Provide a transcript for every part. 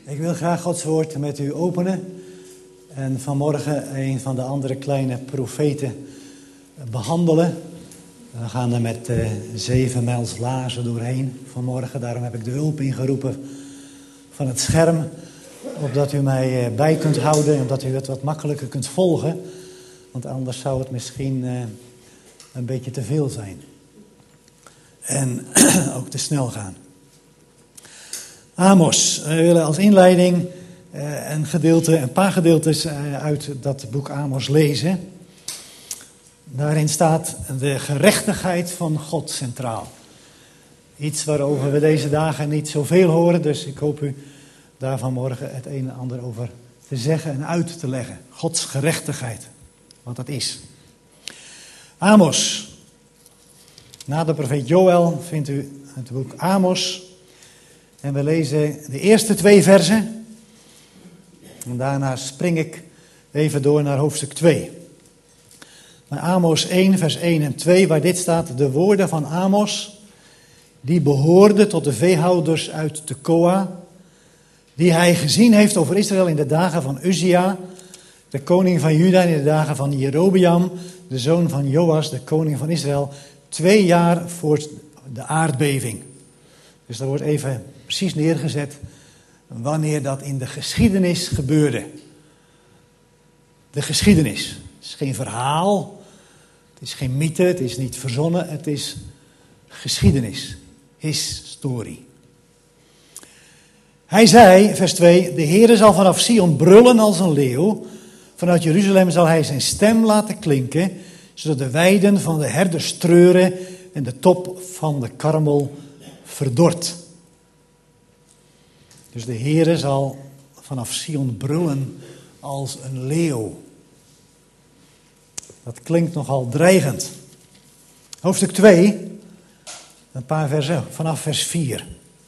Ik wil graag Gods woord met u openen en vanmorgen een van de andere kleine profeten behandelen. We gaan er met 7 mijls laarzen doorheen vanmorgen. Daarom heb ik de hulp ingeroepen van het scherm, opdat u mij bij kunt houden en opdat u het wat makkelijker kunt volgen. Want anders zou het misschien een beetje te veel zijn. En ook te snel gaan. Amos. We willen als inleiding een paar gedeeltes uit dat boek Amos lezen. Daarin staat de gerechtigheid van God centraal. Iets waarover we deze dagen niet zoveel horen, dus ik hoop u daar vanmorgen het een en ander over te zeggen en uit te leggen. Gods gerechtigheid, wat dat is. Amos. Na de profeet Joël vindt u het boek Amos. En we lezen de eerste 2 versen. En daarna spring ik even door naar hoofdstuk 2. Naar Amos 1, vers 1 en 2, waar dit staat. De woorden van Amos, die behoorde tot de veehouders uit Tekoa, die hij gezien heeft over Israël in de dagen van Uzia, de koning van Juda, in de dagen van Jerobeam, de zoon van Joas, de koning van Israël, 2 jaar voor de aardbeving. Dus daar wordt even precies neergezet wanneer dat in de geschiedenis gebeurde. De geschiedenis. Het is geen verhaal, het is geen mythe, het is niet verzonnen, het is geschiedenis. Historie. Hij zei, vers 2, de Heere zal vanaf Sion brullen als een leeuw. Vanuit Jeruzalem zal hij zijn stem laten klinken, zodat de weiden van de herders treuren en de top van de Karmel verdort. Dus de Heere zal vanaf Sion brullen als een leeuw. Dat klinkt nogal dreigend. Hoofdstuk 2, een paar versen vanaf vers 4.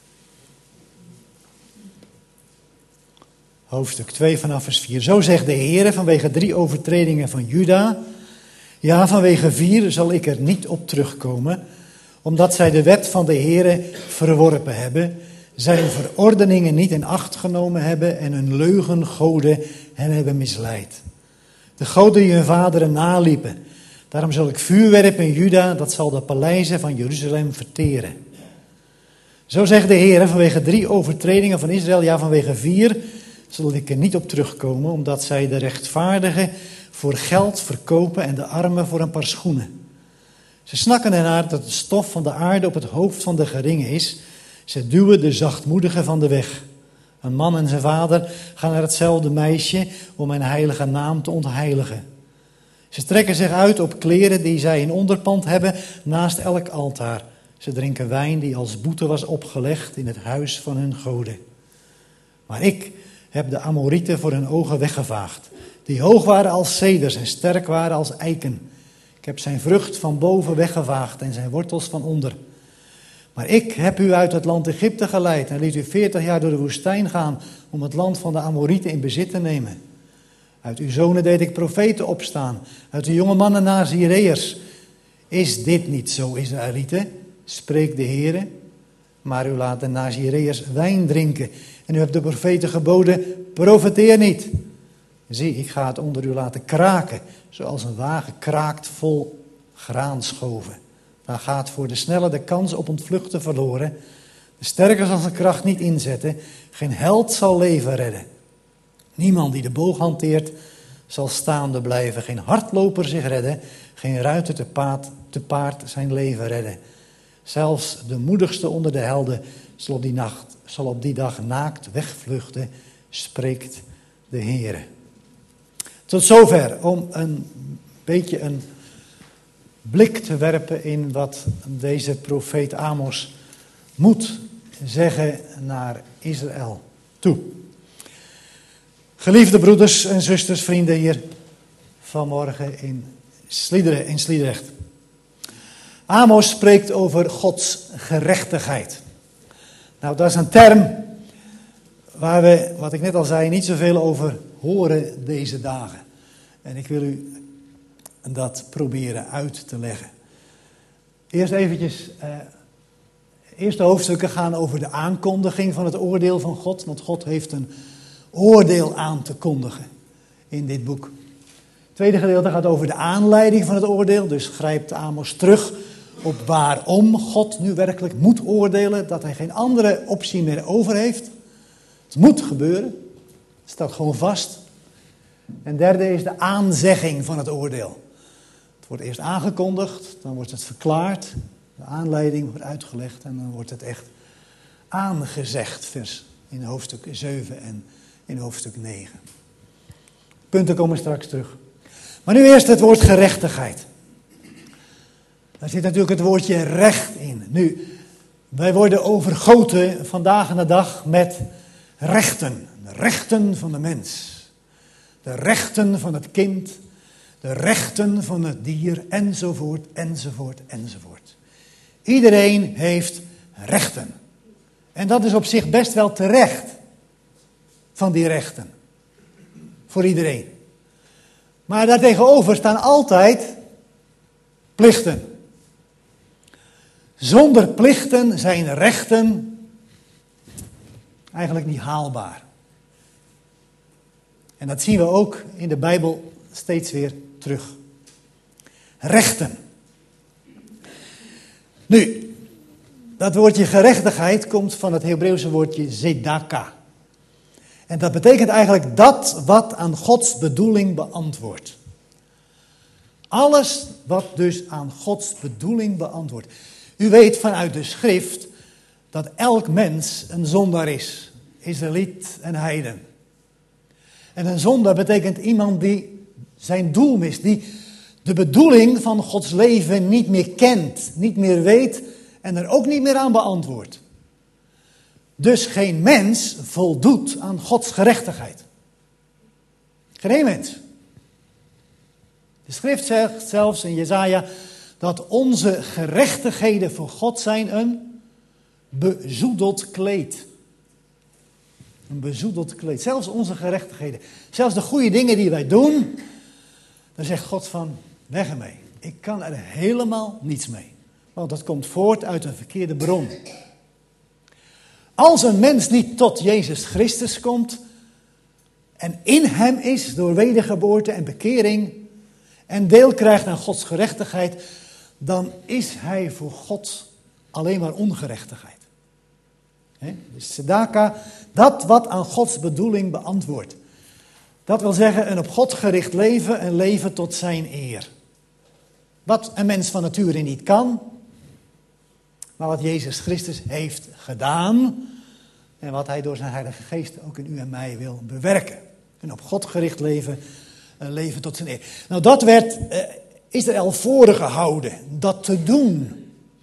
Hoofdstuk 2 vanaf vers 4. Zo zegt de Heere vanwege 3 overtredingen van Juda. Ja, vanwege 4 zal ik er niet op terugkomen, omdat zij de wet van de Heere verworpen hebben, zijn verordeningen niet in acht genomen hebben en hun leugengoden hen hebben misleid. De goden die hun vaderen naliepen. Daarom zal ik vuur werpen in Juda, dat zal de paleizen van Jeruzalem verteren. Zo zegt de Heer, vanwege 3 overtredingen van Israël, ja vanwege 4, zal ik er niet op terugkomen, omdat zij de rechtvaardigen voor geld verkopen en de armen voor een paar schoenen. Ze snakken ernaar dat het stof van de aarde op het hoofd van de geringe is. Ze duwen de zachtmoedigen van de weg. Een man en zijn vader gaan naar hetzelfde meisje om mijn heilige naam te ontheiligen. Ze trekken zich uit op kleren die zij in onderpand hebben naast elk altaar. Ze drinken wijn die als boete was opgelegd in het huis van hun goden. Maar ik heb de Amorieten voor hun ogen weggevaagd, die hoog waren als ceders en sterk waren als eiken. Ik heb zijn vrucht van boven weggevaagd en zijn wortels van onder. Maar ik heb u uit het land Egypte geleid en liet u 40 jaar door de woestijn gaan om het land van de Amorieten in bezit te nemen. Uit uw zonen deed ik profeten opstaan, uit de jonge mannen Nazireërs. Is dit niet zo, Israëlieten? Spreekt de Heere. Maar u laat de Nazireërs wijn drinken en u hebt de profeten geboden, profeteer niet. Zie, ik ga het onder u laten kraken, zoals een wagen kraakt vol graanschoven. Dan gaat voor de snelle de kans op ontvluchten verloren. De sterke zal zijn kracht niet inzetten. Geen held zal leven redden. Niemand die de boog hanteert zal staande blijven. Geen hardloper zich redden. Geen ruiter te paard zijn leven redden. Zelfs de moedigste onder de helden zal op die dag naakt wegvluchten, spreekt de Heere. Tot zover om een beetje een blik te werpen in wat deze profeet Amos moet zeggen naar Israël toe. Geliefde broeders en zusters, vrienden hier vanmorgen in Sliedrecht. Amos spreekt over Gods gerechtigheid. Nou, dat is een term waar we, wat ik net al zei, niet zoveel over horen deze dagen. En ik wil u dat proberen uit te leggen. Eerst eventjes De eerste hoofdstukken gaan over de aankondiging van het oordeel van God, want God heeft een oordeel aan te kondigen in dit boek. Het tweede gedeelte gaat over de aanleiding van het oordeel, dus grijpt Amos terug op waarom God nu werkelijk moet oordelen, dat hij geen andere optie meer over heeft. Het moet gebeuren, het staat gewoon vast. En derde is de aanzegging van het oordeel. Het wordt eerst aangekondigd, dan wordt het verklaard, de aanleiding wordt uitgelegd en dan wordt het echt aangezegd, in hoofdstuk 7 en in hoofdstuk 9. Punten komen straks terug. Maar nu eerst het woord gerechtigheid. Daar zit natuurlijk het woordje recht in. Nu, wij worden overgoten vandaag aan de dag met rechten. De rechten van de mens. De rechten van het kind. De rechten van het dier. Enzovoort, enzovoort, enzovoort. Iedereen heeft rechten. En dat is op zich best wel terecht. Van die rechten. Voor iedereen. Maar daartegenover staan altijd plichten. Zonder plichten zijn rechten eigenlijk niet haalbaar. En dat zien we ook in de Bijbel steeds weer terug. Rechten. Nu, dat woordje gerechtigheid komt van het Hebreeuwse woordje zedaka. En dat betekent eigenlijk dat wat aan Gods bedoeling beantwoordt. Alles wat dus aan Gods bedoeling beantwoordt. U weet vanuit de schrift dat elk mens een zondaar is. Israëliet en heiden. En een zondaar betekent iemand die zijn doel mist. Die de bedoeling van Gods leven niet meer kent, niet meer weet en er ook niet meer aan beantwoordt. Dus geen mens voldoet aan Gods gerechtigheid. Geen mens. De schrift zegt zelfs in Jesaja dat onze gerechtigheden voor God zijn een bezoedeld kleed. Een bezoedeld kleed. Zelfs onze gerechtigheden. Zelfs de goede dingen die wij doen. Dan zegt God van, weg ermee. Ik kan er helemaal niets mee. Want dat komt voort uit een verkeerde bron. Als een mens niet tot Jezus Christus komt. En in hem is door wedergeboorte en bekering. En deel krijgt aan Gods gerechtigheid. Dan is hij voor God alleen maar ongerechtigheid. Dus tzedaka, dat wat aan Gods bedoeling beantwoordt. Dat wil zeggen een op God gericht leven, een leven tot zijn eer. Wat een mens van nature niet kan, maar wat Jezus Christus heeft gedaan en wat hij door zijn Heilige Geest ook in u en mij wil bewerken. Een op God gericht leven, een leven tot zijn eer. Nou, dat werd Israël voorgehouden, dat te doen.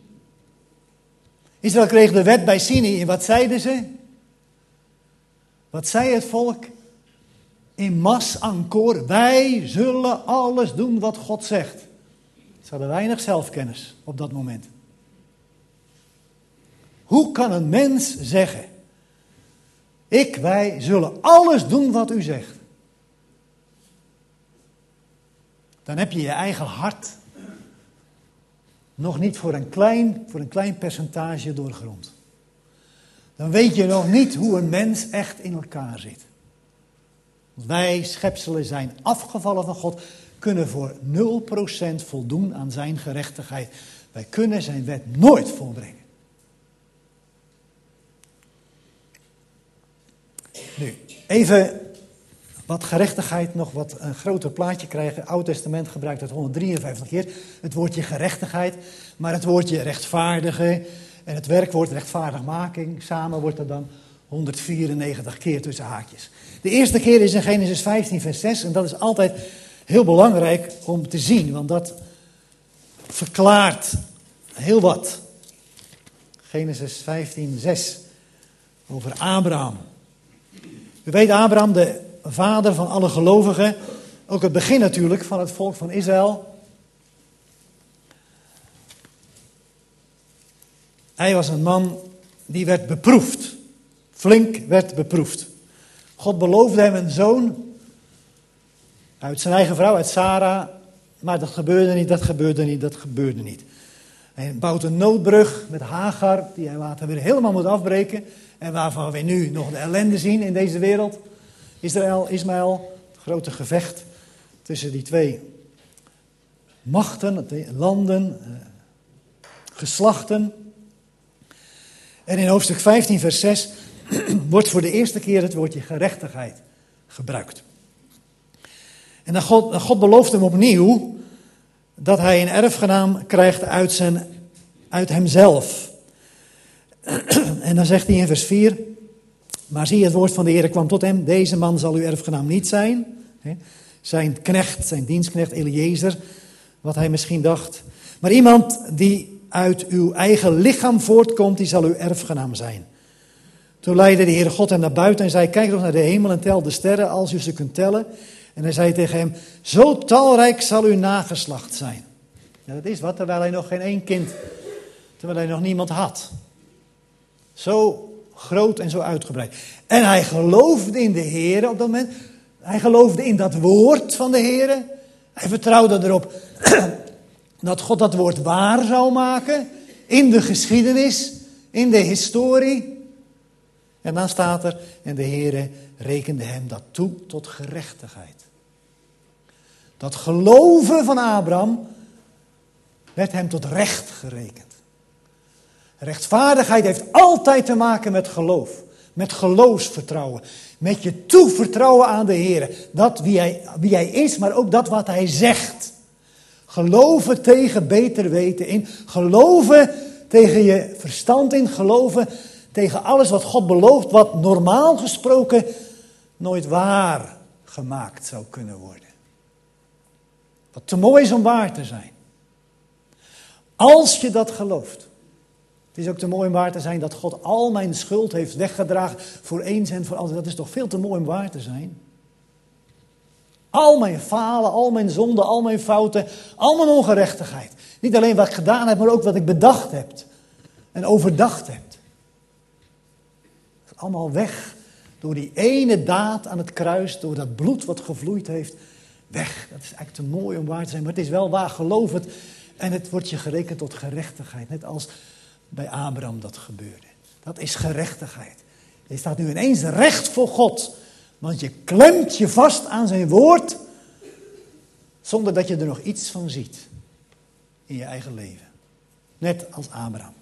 Israël kreeg de wet bij Sinai en wat zeiden ze? Wat zei het volk? In mas ankor, wij zullen alles doen wat God zegt. Ze hadden weinig zelfkennis op dat moment. Hoe kan een mens zeggen, wij zullen alles doen wat u zegt? Dan heb je je eigen hart nog niet voor een klein percentage doorgrond. Dan weet je nog niet hoe een mens echt in elkaar zit. Wij, schepselen, zijn afgevallen van God, kunnen voor 0% voldoen aan zijn gerechtigheid. Wij kunnen zijn wet nooit volbrengen. Nu, even wat gerechtigheid nog wat een groter plaatje krijgen. Het Oude Testament gebruikt het 153 keer. Het woordje gerechtigheid, maar het woordje rechtvaardigen en het werkwoord rechtvaardigmaking, samen wordt er dan 194 keer tussen haakjes. De eerste keer is in Genesis 15 vers 6 en dat is altijd heel belangrijk om te zien, want dat verklaart heel wat. Genesis 15 6 over Abraham. U weet Abraham, de vader van alle gelovigen, ook het begin natuurlijk van het volk van Israël. Hij was een man die werd beproefd, flink werd beproefd. God beloofde hem een zoon uit zijn eigen vrouw, uit Sarah, maar dat gebeurde niet. Hij bouwt een noodbrug met Hagar, die hij later weer helemaal moet afbreken. En waarvan we nu nog de ellende zien in deze wereld. Ismaël, het grote gevecht tussen die twee machten, landen, geslachten. En in hoofdstuk 15 vers 6 wordt voor de eerste keer het woordje gerechtigheid gebruikt. En dan God belooft hem opnieuw dat hij een erfgenaam krijgt uit hemzelf. En dan zegt hij in vers 4, maar zie, het woord van de Heer kwam tot hem, deze man zal uw erfgenaam niet zijn. Zijn knecht, zijn dienstknecht Eliezer, wat hij misschien dacht. Maar iemand die uit uw eigen lichaam voortkomt, die zal uw erfgenaam zijn. Toen leidde de Heere God hem naar buiten en zei, kijk nog naar de hemel en tel de sterren als u ze kunt tellen. En hij zei tegen hem, zo talrijk zal uw nageslacht zijn. Ja, dat is wat, terwijl hij nog geen één kind, terwijl hij nog niemand had. Zo groot en zo uitgebreid. En hij geloofde in de Heere op dat moment. Hij geloofde in dat woord van de Heere. Hij vertrouwde erop dat God dat woord waar zou maken. In de geschiedenis, in de historie. En dan staat er, en de Heere rekende hem dat toe tot gerechtigheid. Dat geloven van Abraham werd hem tot recht gerekend. Rechtvaardigheid heeft altijd te maken met geloof. Met geloofsvertrouwen. Met je toevertrouwen aan de Heer. Dat wie hij is, maar ook dat wat hij zegt. Geloven tegen beter weten in. Geloven tegen je verstand in. Geloven tegen alles wat God belooft. Wat normaal gesproken nooit waar gemaakt zou kunnen worden. Wat te mooi is om waar te zijn. Als je dat gelooft. Het is ook te mooi om waar te zijn dat God al mijn schuld heeft weggedragen voor eens en voor altijd. Dat is toch veel te mooi om waar te zijn. Al mijn falen, al mijn zonden, al mijn fouten, al mijn ongerechtigheid. Niet alleen wat ik gedaan heb, maar ook wat ik bedacht heb en overdacht heb. Dat is allemaal weg door die ene daad aan het kruis, door dat bloed wat gevloeid heeft. Weg, dat is eigenlijk te mooi om waar te zijn, maar het is wel waar, geloof het. En het wordt je gerekend tot gerechtigheid, net als bij Abraham dat gebeurde. Dat is gerechtigheid. Je staat nu ineens recht voor God. Want je klemt je vast aan zijn woord. Zonder dat je er nog iets van ziet. In je eigen leven. Net als Abraham.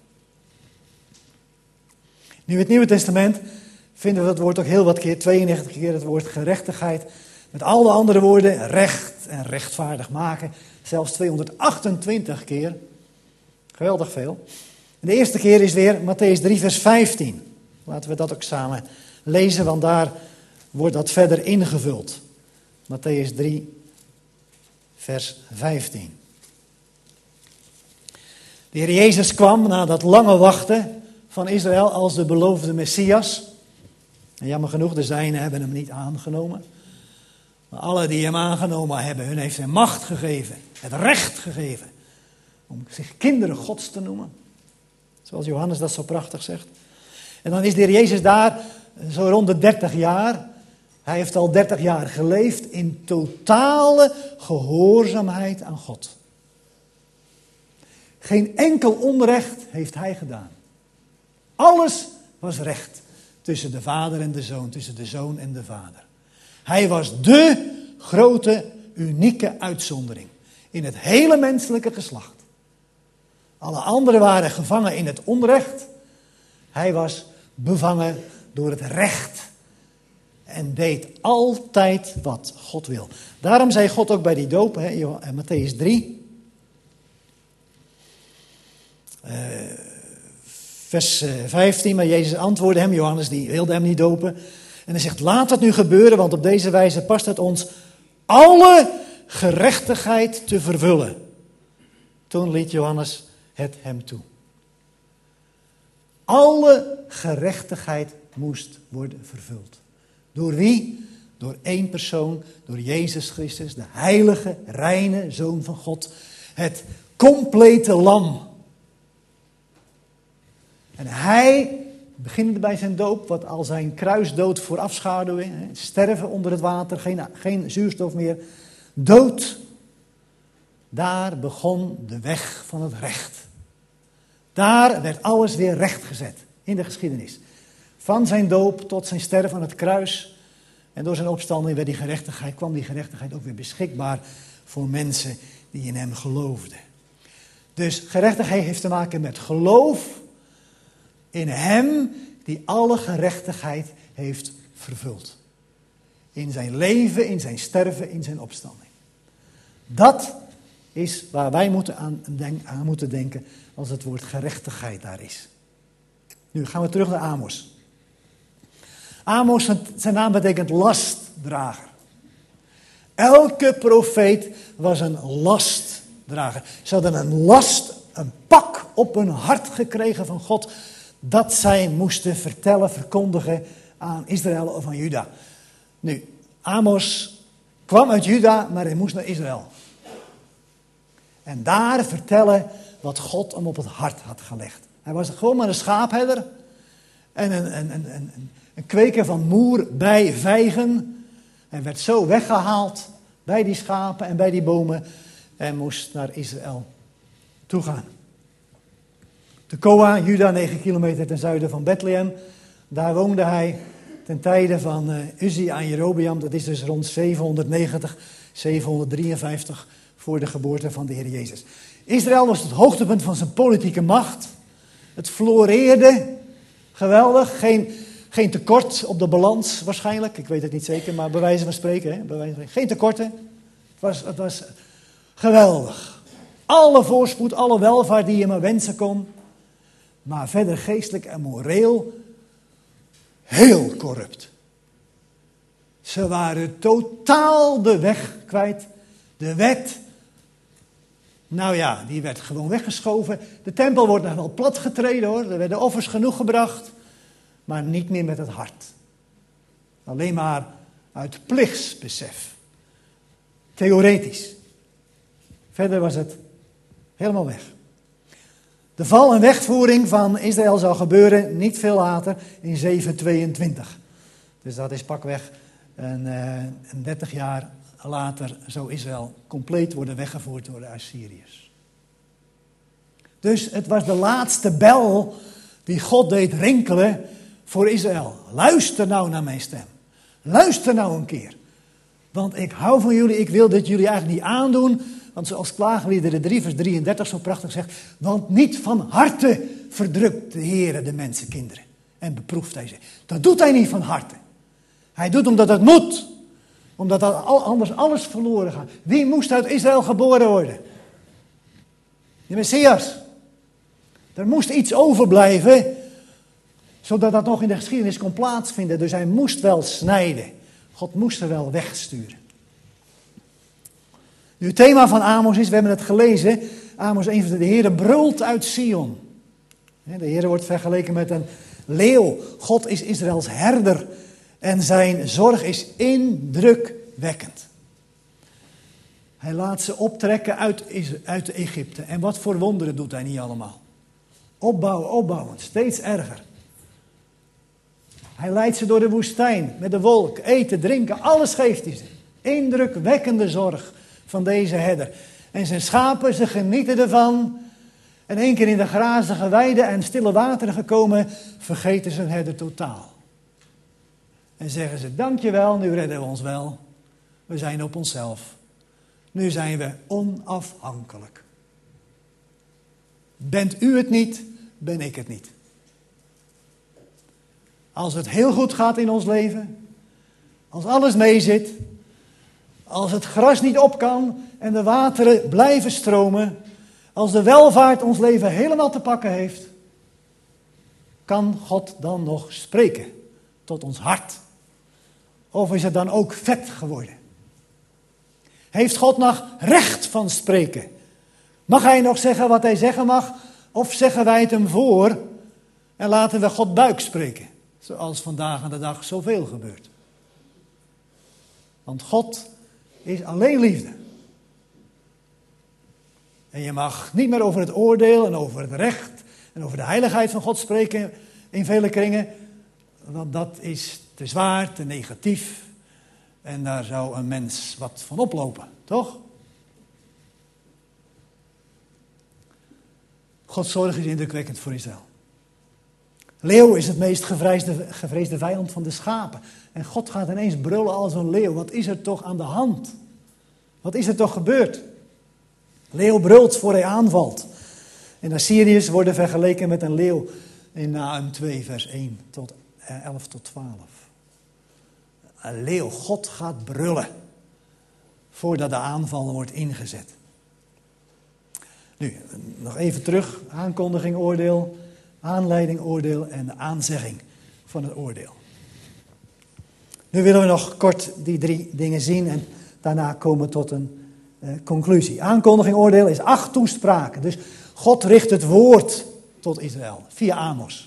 Nu in het Nieuwe Testament vinden we dat woord ook heel wat keer. 92 keer het woord gerechtigheid. Met al de andere woorden recht en rechtvaardig maken. Zelfs 228 keer. Geweldig veel. En de eerste keer is weer Mattheüs 3 vers 15. Laten we dat ook samen lezen, want daar wordt dat verder ingevuld. Mattheüs 3 vers 15. De Heer Jezus kwam na dat lange wachten van Israël als de beloofde Messias. En jammer genoeg, de zijnen hebben hem niet aangenomen. Maar alle die hem aangenomen hebben, hun heeft hij macht gegeven. Het recht gegeven. Om zich kinderen Gods te noemen. Zoals Johannes dat zo prachtig zegt. En dan is de Heer Jezus daar zo rond de 30 jaar. Hij heeft al 30 jaar geleefd in totale gehoorzaamheid aan God. Geen enkel onrecht heeft hij gedaan. Alles was recht tussen de vader en de zoon, tussen de zoon en de vader. Hij was de grote, unieke uitzondering in het hele menselijke geslacht. Alle anderen waren gevangen in het onrecht. Hij was bevangen door het recht. En deed altijd wat God wil. Daarom zei God ook bij die doop, Mattheüs 3. Vers 15, maar Jezus antwoordde hem, Johannes die wilde hem niet dopen. En hij zegt, laat het nu gebeuren, want op deze wijze past het ons alle gerechtigheid te vervullen. Toen liet Johannes het hem toe. Alle gerechtigheid moest worden vervuld. Door wie? Door één persoon, door Jezus Christus, de heilige, reine Zoon van God. Het complete lam. En hij, beginnende bij zijn doop, wat al zijn kruisdood voorafschaduwde, sterven onder het water, geen zuurstof meer, dood. Daar begon de weg van het recht. Daar werd alles weer rechtgezet in de geschiedenis. Van zijn doop tot zijn sterven aan het kruis. En door zijn opstanding kwam die gerechtigheid ook weer beschikbaar voor mensen die in hem geloofden. Dus gerechtigheid heeft te maken met geloof in hem die alle gerechtigheid heeft vervuld. In zijn leven, in zijn sterven, in zijn opstanding. Dat is waar wij aan moeten denken als het woord gerechtigheid daar is. Nu gaan we terug naar Amos. Amos, zijn naam betekent lastdrager. Elke profeet was een lastdrager. Ze hadden een pak op hun hart gekregen van God, dat zij moesten vertellen, verkondigen aan Israël of aan Juda. Nu, Amos kwam uit Juda, maar hij moest naar Israël. En daar vertellen wat God hem op het hart had gelegd. Hij was gewoon maar een schaapherder en een kweker van moer bij vijgen. Hij werd zo weggehaald bij die schapen en bij die bomen en moest naar Israël toe gaan. Tekoa, Juda, 9 kilometer ten zuiden van Bethlehem. Daar woonde hij ten tijde van Uzia en Jerobeam. Dat is dus rond 790, 753 voor de geboorte van de Heer Jezus. Israël was het hoogtepunt van zijn politieke macht. Het floreerde. Geweldig. Geen tekort op de balans waarschijnlijk. Ik weet het niet zeker, maar bij wijze van spreken. Geen tekorten. Het was geweldig. Alle voorspoed, alle welvaart die je maar wensen kon. Maar verder geestelijk en moreel heel corrupt. Ze waren totaal de weg kwijt. De wet, nou ja, die werd gewoon weggeschoven. De tempel wordt nog wel platgetreden hoor. Er werden offers genoeg gebracht. Maar niet meer met het hart. Alleen maar uit plichtsbesef. Theoretisch. Verder was het helemaal weg. De val en wegvoering van Israël zou gebeuren niet veel later in 722. Dus dat is pakweg een 30 jaar later zou Israël compleet worden weggevoerd door de Assyriërs. Dus het was de laatste bel die God deed rinkelen voor Israël. Luister nou naar mijn stem. Luister nou een keer. Want ik hou van jullie, ik wil dit jullie eigenlijk niet aandoen. Want zoals Klaagliederen 3 vers 33 zo prachtig zegt. Want niet van harte verdrukt de Heere de mensenkinderen. En beproeft hij ze. Dat doet hij niet van harte. Hij doet omdat het moet. Omdat anders alles verloren gaat. Wie moest uit Israël geboren worden? De Messias. Er moest iets overblijven. Zodat dat nog in de geschiedenis kon plaatsvinden. Dus hij moest wel snijden. God moest er wel wegsturen. Nu het thema van Amos is, we hebben het gelezen. Amos 1 vers de Heere brult uit Sion. De Heere wordt vergeleken met een leeuw. God is Israëls herder. En zijn zorg is indrukwekkend. Hij laat ze optrekken uit Egypte. En wat voor wonderen doet hij niet allemaal. Opbouwen, steeds erger. Hij leidt ze door de woestijn, met de wolk, eten, drinken, alles geeft hij ze. Indrukwekkende zorg van deze herder. En zijn schapen, ze genieten ervan. En 1 keer in de grazige weiden en stille wateren gekomen, vergeten zijn herder totaal. En zeggen ze, dankjewel, nu redden we ons wel. We zijn op onszelf. Nu zijn we onafhankelijk. Bent u het niet, ben ik het niet. Als het heel goed gaat in ons leven, als alles meezit, als het gras niet op kan en de wateren blijven stromen, als de welvaart ons leven helemaal te pakken heeft, kan God dan nog spreken tot ons hart? Of is het dan ook vet geworden? Heeft God nog recht van spreken? Mag hij nog zeggen wat hij zeggen mag? Of zeggen wij het hem voor en laten we God buik spreken? Zoals vandaag aan de dag zoveel gebeurt. Want God is alleen liefde. En je mag niet meer over het oordeel en over het recht en over de heiligheid van God spreken in vele kringen. Want dat is te zwaar, te negatief. En daar zou een mens wat van oplopen, toch? Gods zorg is indrukwekkend voor Israël. Leeuw is het meest gevreesde vijand van de schapen. En God gaat ineens brullen als een leeuw. Wat is er toch aan de hand? Wat is er toch gebeurd? Leeuw brult voor hij aanvalt. En de Assyriërs worden vergeleken met een leeuw in Nahum 2 vers 1 tot 11 tot 12. Een leeuw, God gaat brullen voordat de aanval wordt ingezet. Nu, nog even terug. Aankondiging, oordeel, aanleiding, oordeel en de aanzegging van het oordeel. Nu willen we nog kort die 3 dingen zien en daarna komen tot een conclusie. Aankondiging, oordeel is 8 toespraken. Dus God richt het woord tot Israël via Amos.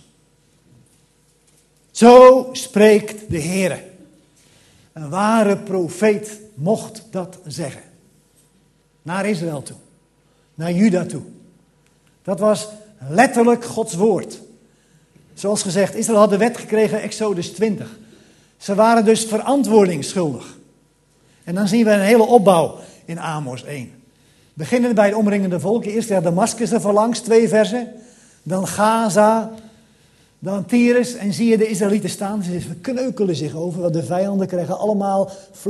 Zo spreekt de Heere. Een ware profeet mocht dat zeggen. Naar Israël toe. Naar Juda toe. Dat was letterlijk Gods woord. Zoals gezegd, Israël had de wet gekregen, Exodus 20. Ze waren dus verantwoording schuldig. En dan zien we een hele opbouw in Amos 1. Beginnen bij de omringende volken. Eerst Damascus er voorlangs, 2 versen. Dan Gaza. Dan Tyrus. En zie je de Israëlieten staan. Ze kneukelen zich over. Want de vijanden krijgen allemaal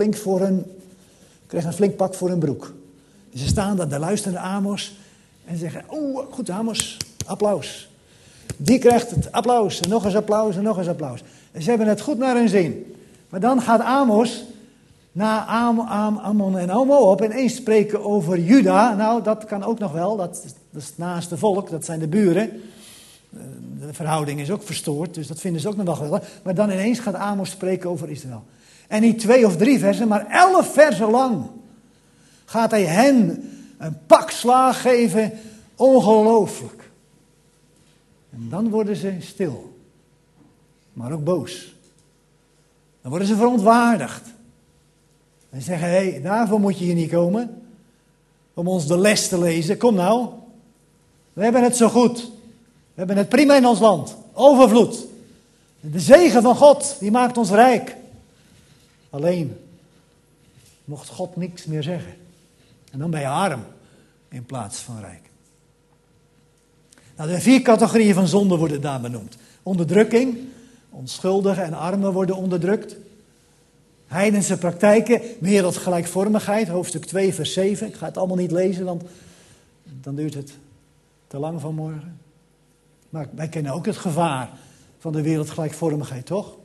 een flink pak voor hun broek. En ze staan daar, de luisterende Amos. En zeggen, goed Amos, applaus. Die krijgt het applaus. En nog eens applaus en nog eens applaus. En ze hebben het goed naar hun zin. Maar dan gaat Amos na Ammon en Moab ineens spreken over Juda. Nou, dat kan ook nog wel. Dat is het naaste volk, dat zijn de buren. De verhouding is ook verstoord, dus dat vinden ze ook nog wel. Maar dan ineens gaat Amos spreken over Israël. En niet 2 of 3 versen, maar 11 versen lang gaat hij hen een pak slaag geven. Ongelooflijk. En dan worden ze stil. Maar ook boos. Dan worden ze verontwaardigd. En zeggen, hé, daarvoor moet je hier niet komen. Om ons de les te lezen. Kom nou. We hebben het zo goed. We hebben het prima in ons land. Overvloed. De zegen van God, die maakt ons rijk. Alleen, mocht God niks meer zeggen. En dan ben je arm in plaats van rijk. Nou, de 4 categorieën van zonde worden daar benoemd. Onderdrukking. Onschuldigen en armen worden onderdrukt. Heidense praktijken, wereldgelijkvormigheid, hoofdstuk 2 vers 7. Ik ga het allemaal niet lezen, want dan duurt het te lang vanmorgen. Maar wij kennen ook het gevaar van de wereldgelijkvormigheid, toch?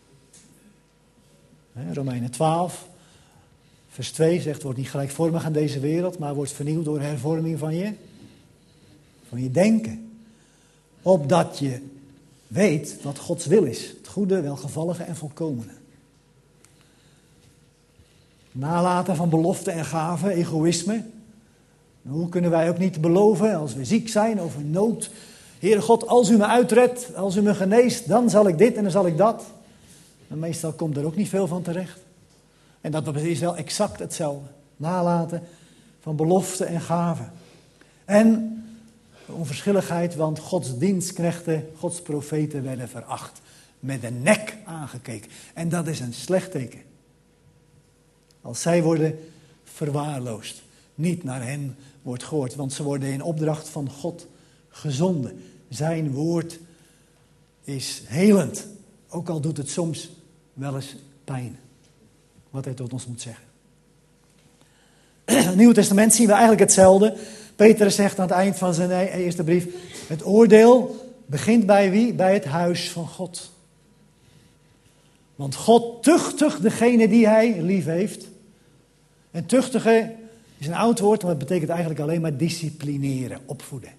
Romeinen 12 vers 2 zegt, word niet gelijkvormig aan deze wereld, maar wordt vernieuwd door hervorming van je denken. Opdat je weet wat Gods wil is, het goede, welgevallige en volkomene. Nalaten van beloften en gaven, egoïsme. Hoe kunnen wij ook niet beloven als we ziek zijn of in nood? Heere God, als u me uitredt, als u me geneest, dan zal ik dit en dan zal ik dat. En meestal komt er ook niet veel van terecht. En dat is wel exact hetzelfde. Nalaten van beloften en gaven. En onverschilligheid, want Gods dienstknechten, Gods profeten werden veracht. Met de nek aangekeken. En dat is een slecht teken. Als zij worden verwaarloosd. Niet naar hen wordt gehoord. Want ze worden in opdracht van God gezonden. Zijn woord is helend. Ook al doet het soms wel eens pijn. Wat hij tot ons moet zeggen. In het Nieuwe Testament zien we eigenlijk hetzelfde. Petrus zegt aan het eind van zijn eerste brief. Het oordeel begint bij wie? Bij het huis van God. Want God tuchtigt degene die hij lief heeft. En tuchtigen is een oud woord, maar het betekent eigenlijk alleen maar disciplineren, opvoeden.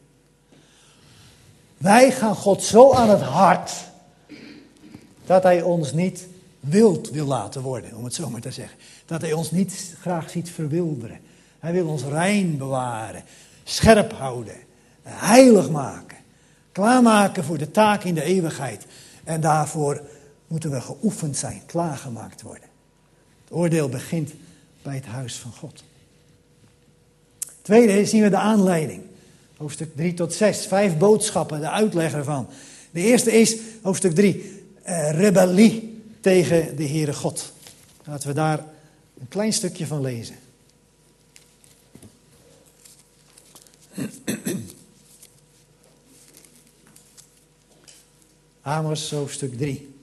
Wij gaan God zo aan het hart dat hij ons niet wild wil laten worden, om het zo maar te zeggen. Dat hij ons niet graag ziet verwilderen. Hij wil ons rein bewaren, scherp houden, heilig maken, klaarmaken voor de taak in de eeuwigheid. En daarvoor moeten we geoefend zijn, klaargemaakt worden. Het oordeel begint bij het huis van God. Tweede zien we de aanleiding. Hoofdstuk 3 tot 6. 5 boodschappen, de uitleg ervan. De eerste is, hoofdstuk 3, rebellie tegen de Heere God. Laten we daar een klein stukje van lezen. Amos hoofdstuk 3.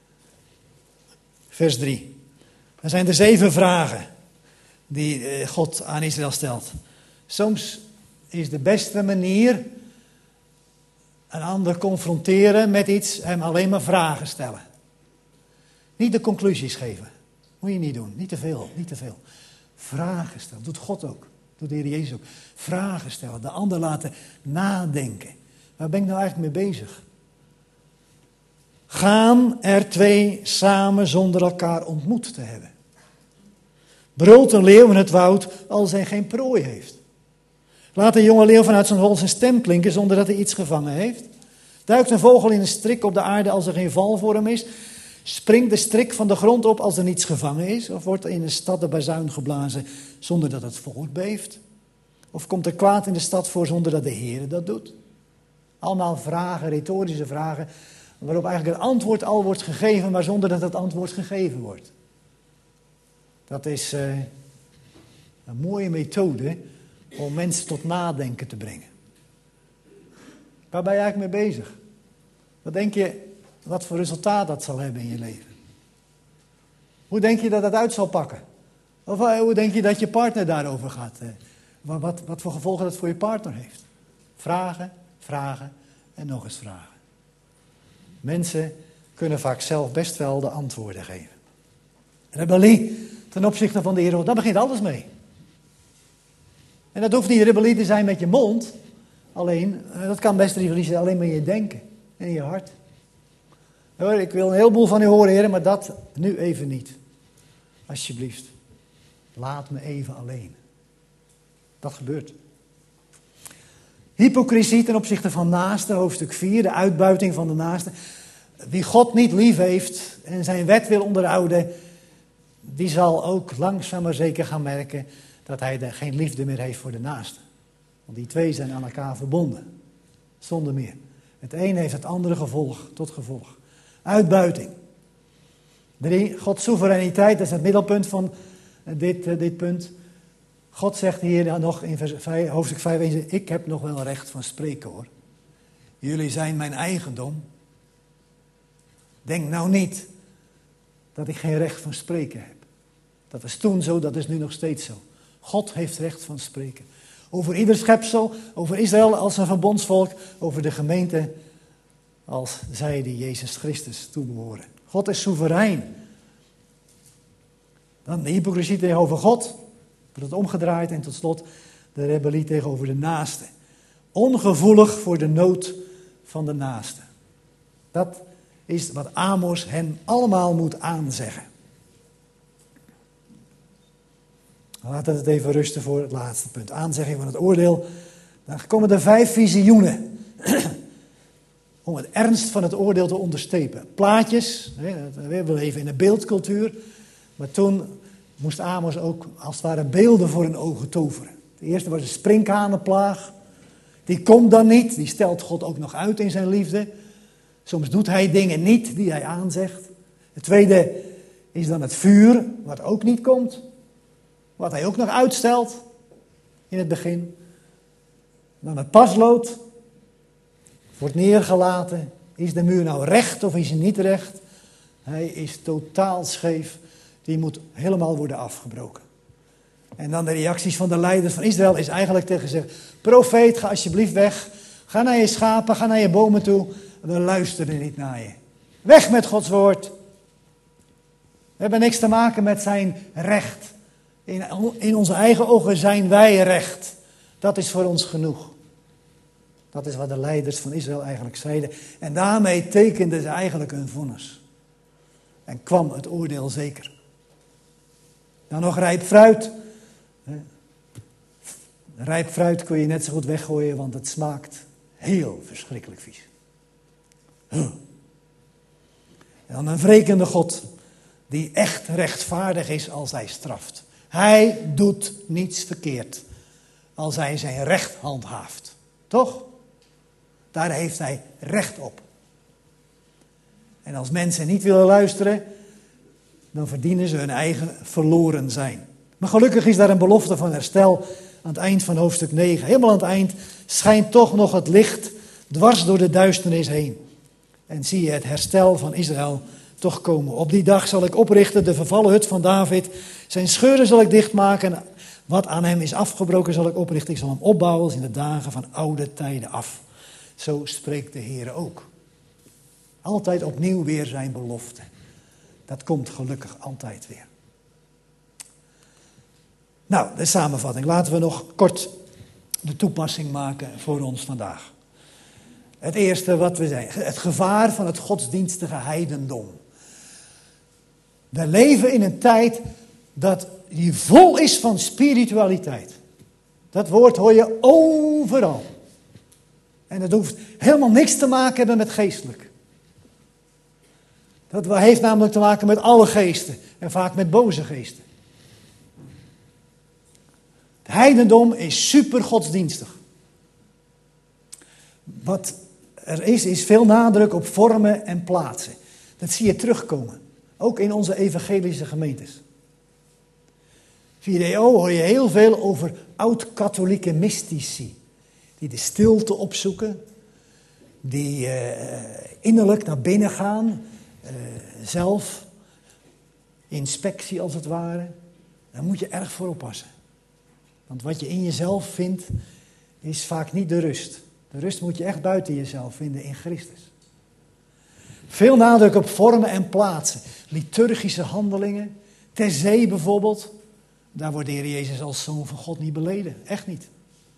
Vers 3. Er zijn er 7 vragen die God aan Israël stelt. Soms is de beste manier een ander confronteren met iets, hem alleen maar vragen stellen. Niet de conclusies geven. Moet je niet doen. Niet te veel, niet te veel. Vragen stellen. Doet God ook. Doet de Heer Jezus ook. Vragen stellen. De ander laten nadenken. Waar ben ik nou eigenlijk mee bezig? Gaan er 2 samen zonder elkaar ontmoet te hebben? Brult een leeuw in het woud als hij geen prooi heeft? Laat een jonge leeuw vanuit zijn hol zijn stem klinken zonder dat hij iets gevangen heeft? Duikt een vogel in een strik op de aarde als er geen val voor hem is? Springt de strik van de grond op als er niets gevangen is? Of wordt er in een stad de bazuin geblazen zonder dat het volk beeft? Of komt er kwaad in de stad voor zonder dat de Heer dat doet? Allemaal vragen, retorische vragen, waarop eigenlijk het antwoord al wordt gegeven, maar zonder dat het antwoord gegeven wordt. Dat is een mooie methode om mensen tot nadenken te brengen. Waar ben je eigenlijk mee bezig? Wat denk je, wat voor resultaat dat zal hebben in je leven? Hoe denk je dat het uit zal pakken? Of hoe denk je dat je partner daarover gaat? Wat voor gevolgen dat voor je partner heeft? Vragen, vragen en nog eens vragen. Mensen kunnen vaak zelf best wel de antwoorden geven. Rebellie ten opzichte van de Heer, daar begint alles mee. En dat hoeft niet rebellie te zijn met je mond. Alleen, dat kan best rebellie zijn alleen met je denken en je hart. Hoor, ik wil een heleboel van u horen, Heer, maar dat nu even niet. Alsjeblieft, laat me even alleen. Dat gebeurt. Hypocrisie ten opzichte van naasten, hoofdstuk 4, de uitbuiting van de naasten. Wie God niet lief heeft en zijn wet wil onderhouden, die zal ook langzaam maar zeker gaan merken dat hij geen liefde meer heeft voor de naaste. Want die 2 zijn aan elkaar verbonden, zonder meer. Het een heeft het andere tot gevolg. Uitbuiting. 3, Gods soevereiniteit, dat is het middelpunt van dit punt. God zegt hier nog in hoofdstuk 5, ik heb nog wel recht van spreken hoor. Jullie zijn mijn eigendom. Denk nou niet dat ik geen recht van spreken heb. Dat was toen zo, dat is nu nog steeds zo. God heeft recht van spreken. Over ieder schepsel, over Israël als een verbondsvolk, over de gemeente als zij die Jezus Christus toebehoren. God is soeverein. Dan de hypocrisie tegenover God, wordt het omgedraaid en tot slot de rebellie tegenover de naaste. Ongevoelig voor de nood van de naaste. Dat is wat Amos hen allemaal moet aanzeggen. Laten we het even rusten voor het laatste punt. Aanzegging van het oordeel. Dan komen er 5 visioenen. Om het ernst van het oordeel te onderstrepen. Plaatjes. We leven in een beeldcultuur. Maar toen moest Amos ook als het ware beelden voor hun ogen toveren. De eerste was de sprinkhanenplaag. Die komt dan niet. Die stelt God ook nog uit in zijn liefde. Soms doet hij dingen niet die hij aanzegt. Het tweede is dan het vuur. Wat ook niet komt. Wat hij ook nog uitstelt in het begin. Dan het paslood. Wordt neergelaten. Is de muur nou recht of is hij niet recht? Hij is totaal scheef. Die moet helemaal worden afgebroken. En dan de reacties van de leiders van Israël is eigenlijk tegen ze: profeet, ga alsjeblieft weg. Ga naar je schapen, ga naar je bomen toe. We luisteren niet naar je. Weg met Gods woord. We hebben niks te maken met zijn recht. In onze eigen ogen zijn wij recht. Dat is voor ons genoeg. Dat is wat de leiders van Israël eigenlijk zeiden. En daarmee tekenden ze eigenlijk hun vonnis. En kwam het oordeel zeker. Dan nog rijp fruit. Rijp fruit kun je net zo goed weggooien, want het smaakt heel verschrikkelijk vies. En dan een wrekende God, die echt rechtvaardig is als hij straft. Hij doet niets verkeerd als hij zijn recht handhaaft. Toch? Daar heeft hij recht op. En als mensen niet willen luisteren, dan verdienen ze hun eigen verloren zijn. Maar gelukkig is daar een belofte van herstel aan het eind van hoofdstuk 9. Helemaal aan het eind schijnt toch nog het licht dwars door de duisternis heen. En zie je het herstel van Israël toch komen. Op die dag zal ik oprichten de vervallen hut van David. Zijn scheuren zal ik dichtmaken. Wat aan hem is afgebroken zal ik oprichten. Ik zal hem opbouwen als in de dagen van oude tijden af. Zo spreekt de Heer ook. Altijd opnieuw weer zijn belofte. Dat komt gelukkig altijd weer. Nou, de samenvatting. Laten we nog kort de toepassing maken voor ons vandaag. Het eerste wat we zeggen. Het gevaar van het godsdienstige heidendom. We leven in een tijd die vol is van spiritualiteit. Dat woord hoor je overal. En dat hoeft helemaal niks te maken hebben met geestelijk. Dat heeft namelijk te maken met alle geesten. En vaak met boze geesten. Het heidendom is super godsdienstig. Wat er is veel nadruk op vormen en plaatsen. Dat zie je terugkomen. Ook in onze evangelische gemeentes. Via de eeuw hoor je heel veel over oud-katholieke mystici. Die de stilte opzoeken. Die innerlijk naar binnen gaan. Zelf. Inspectie als het ware. Daar moet je erg voor oppassen. Want wat je in jezelf vindt, is vaak niet de rust. De rust moet je echt buiten jezelf vinden in Christus. Veel nadruk op vormen en plaatsen. Liturgische handelingen. Ter zee bijvoorbeeld. Daar wordt de Heer Jezus als Zoon van God niet beleden. Echt niet.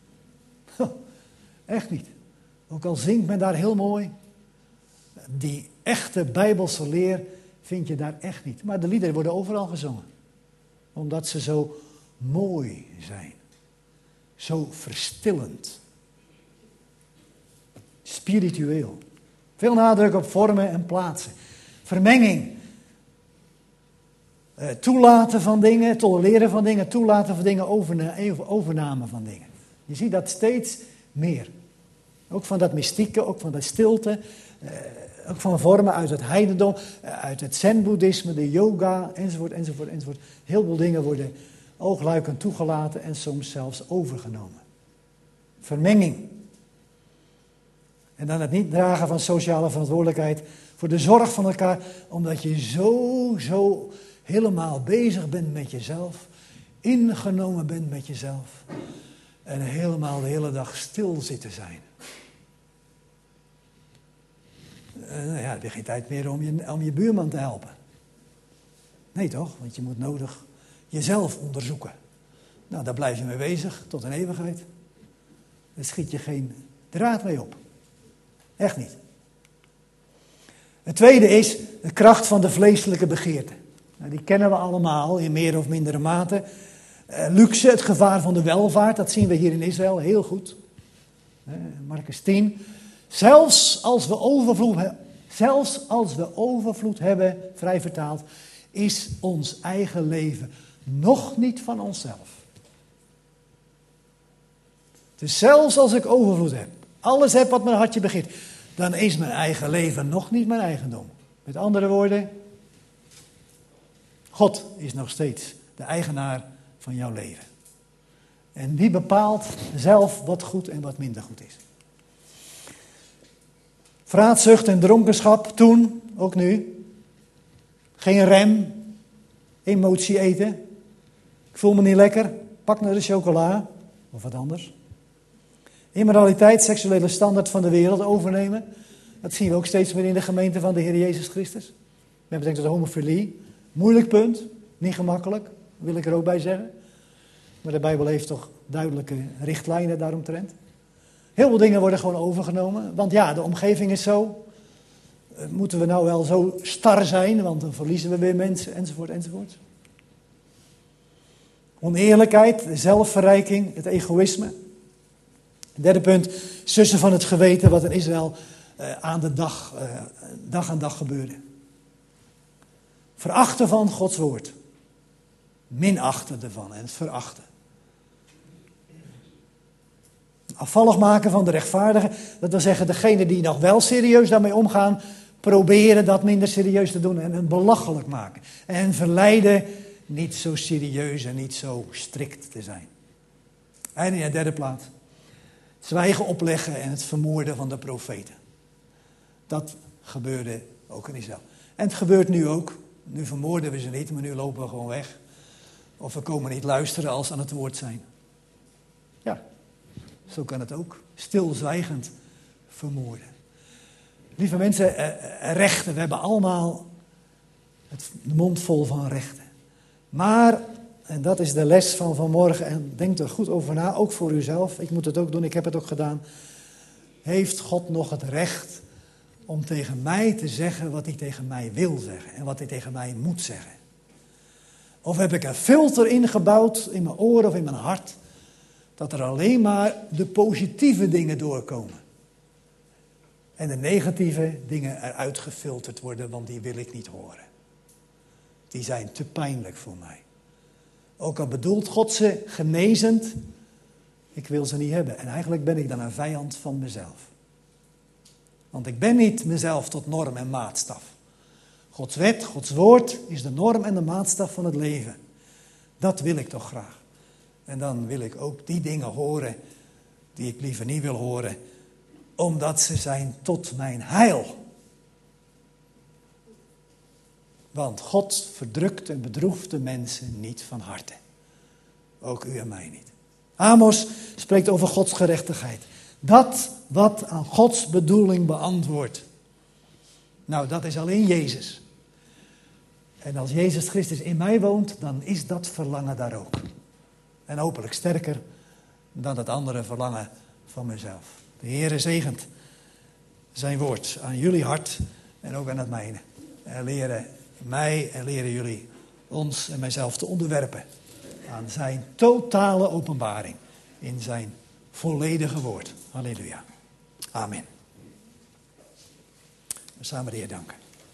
Echt niet. Ook al zingt men daar heel mooi. Die echte Bijbelse leer vind je daar echt niet. Maar de liederen worden overal gezongen. Omdat ze zo mooi zijn. Zo verstillend. Spiritueel. Veel nadruk op vormen en plaatsen. Vermenging. Toelaten van dingen, tolereren van dingen, toelaten van dingen, overname van dingen. Je ziet dat steeds meer. Ook van dat mystieke, ook van dat stilte. Ook van vormen uit het heidendom, uit het zen-boeddhisme, de yoga, enzovoort, enzovoort, enzovoort. Heel veel dingen worden oogluikend toegelaten en soms zelfs overgenomen. Vermenging. En dan het niet dragen van sociale verantwoordelijkheid voor de zorg van elkaar, omdat je zo helemaal bezig bent met jezelf, ingenomen bent met jezelf en helemaal de hele dag stil zit te zijn. Dan heb je geen tijd meer om je buurman te helpen. Nee toch, want je moet nodig jezelf onderzoeken. Nou, daar blijf je mee bezig tot een eeuwigheid. Daar schiet je geen draad mee op. Echt niet. Het tweede is de kracht van de vleeselijke begeerte. Nou, die kennen we allemaal in meer of mindere mate. Luxe, het gevaar van de welvaart, dat zien we hier in Israël heel goed. Marcus 10. Zelfs als we overvloed hebben, vrij vertaald, is ons eigen leven nog niet van onszelf. Dus zelfs als ik overvloed heb, alles heb wat mijn hartje begeert, dan is mijn eigen leven nog niet mijn eigendom. Met andere woorden, God is nog steeds de eigenaar van jouw leven. En die bepaalt zelf wat goed en wat minder goed is. Vraatzucht en dronkenschap, toen, ook nu. Geen rem, emotie eten. Ik voel me niet lekker, pak naar de chocola, of wat anders. Immoraliteit, seksuele standaard van de wereld overnemen. Dat zien we ook steeds meer in de gemeente van de Heer Jezus Christus. Met betrekking tot homofilie. Moeilijk punt, niet gemakkelijk, wil ik er ook bij zeggen. Maar de Bijbel heeft toch duidelijke richtlijnen daaromtrent. Heel veel dingen worden gewoon overgenomen. Want ja, de omgeving is zo. Moeten we nou wel zo star zijn, want dan verliezen we weer mensen, enzovoort, enzovoort. Oneerlijkheid, de zelfverrijking, het egoïsme. Derde punt, sussen van het geweten, wat in Israël aan de dag aan dag gebeurde. Verachten van Gods woord. Minachten ervan en het verachten. Afvallig maken van de rechtvaardigen. Dat wil zeggen, degenen die nog wel serieus daarmee omgaan, proberen dat minder serieus te doen en hen belachelijk maken. En hen verleiden niet zo serieus en niet zo strikt te zijn. En in de derde plaats, zwijgen opleggen en het vermoorden van de profeten. Dat gebeurde ook in Israël. En het gebeurt nu ook. Nu vermoorden we ze niet, maar nu lopen we gewoon weg. Of we komen niet luisteren als ze aan het woord zijn. Ja, zo kan het ook. Stilzwijgend vermoorden. Lieve mensen, rechten. We hebben allemaal de mond vol van rechten. Maar, en dat is de les van vanmorgen, en denk er goed over na, ook voor uzelf. Ik moet het ook doen, ik heb het ook gedaan. Heeft God nog het recht om tegen mij te zeggen wat hij tegen mij wil zeggen en wat hij tegen mij moet zeggen? Of heb ik een filter ingebouwd in mijn oren of in mijn hart, dat er alleen maar de positieve dingen doorkomen en de negatieve dingen eruit gefilterd worden, want die wil ik niet horen. Die zijn te pijnlijk voor mij. Ook al bedoelt God ze genezend, ik wil ze niet hebben. En eigenlijk ben ik dan een vijand van mezelf. Want ik ben niet mezelf tot norm en maatstaf. Gods wet, Gods woord is de norm en de maatstaf van het leven. Dat wil ik toch graag. En dan wil ik ook die dingen horen die ik liever niet wil horen, omdat ze zijn tot mijn heil. Want God verdrukt en bedroeft de mensen niet van harte. Ook u en mij niet. Amos spreekt over Gods gerechtigheid. Dat wat aan Gods bedoeling beantwoordt. Nou, dat is alleen Jezus. En als Jezus Christus in mij woont, dan is dat verlangen daar ook. En hopelijk sterker dan het andere verlangen van mezelf. De Heere zegent zijn woord aan jullie hart en ook aan het mijne. En leren mij en leren jullie ons en mijzelf te onderwerpen aan zijn totale openbaring in zijn volledige woord. Halleluja. Amen. We samen de Heer danken.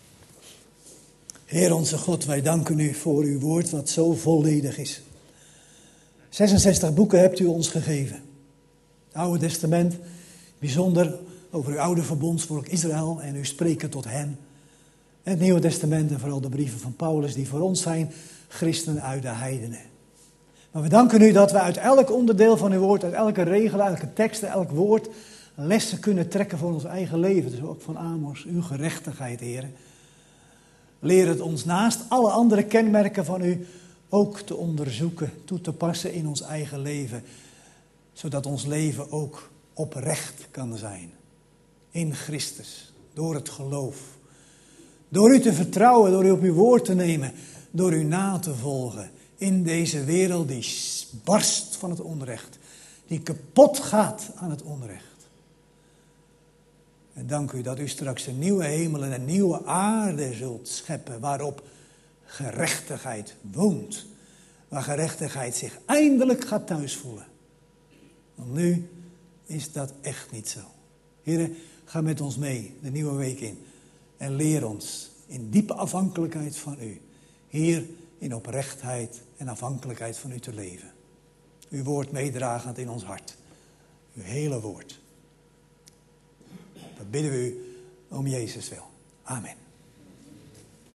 Heer onze God, wij danken u voor uw woord wat zo volledig is. 66 boeken hebt u ons gegeven. Het Oude Testament, bijzonder over uw oude verbondsvolk Israël en u spreken tot hen. En het Nieuwe Testament en vooral de brieven van Paulus die voor ons zijn, christenen uit de heidenen. Maar we danken u dat we uit elk onderdeel van uw woord, uit elke regel, elke tekst, elk woord, lessen kunnen trekken voor ons eigen leven. Dus ook van Amos, uw gerechtigheid, Heer. Leer het ons naast alle andere kenmerken van u ook te onderzoeken, toe te passen in ons eigen leven. Zodat ons leven ook oprecht kan zijn. In Christus, door het geloof. Door u te vertrouwen, door u op uw woord te nemen, door u na te volgen. In deze wereld die barst van het onrecht. Die kapot gaat aan het onrecht. En dank u dat u straks een nieuwe hemel en een nieuwe aarde zult scheppen. Waarop gerechtigheid woont. Waar gerechtigheid zich eindelijk gaat thuisvoelen. Want nu is dat echt niet zo. Heren, ga met ons mee de nieuwe week in. En leer ons in diepe afhankelijkheid van u. Hier in oprechtheid en afhankelijkheid van u te leven. Uw woord meedragend in ons hart. Uw hele woord. Dat bidden we u om Jezus wil. Amen.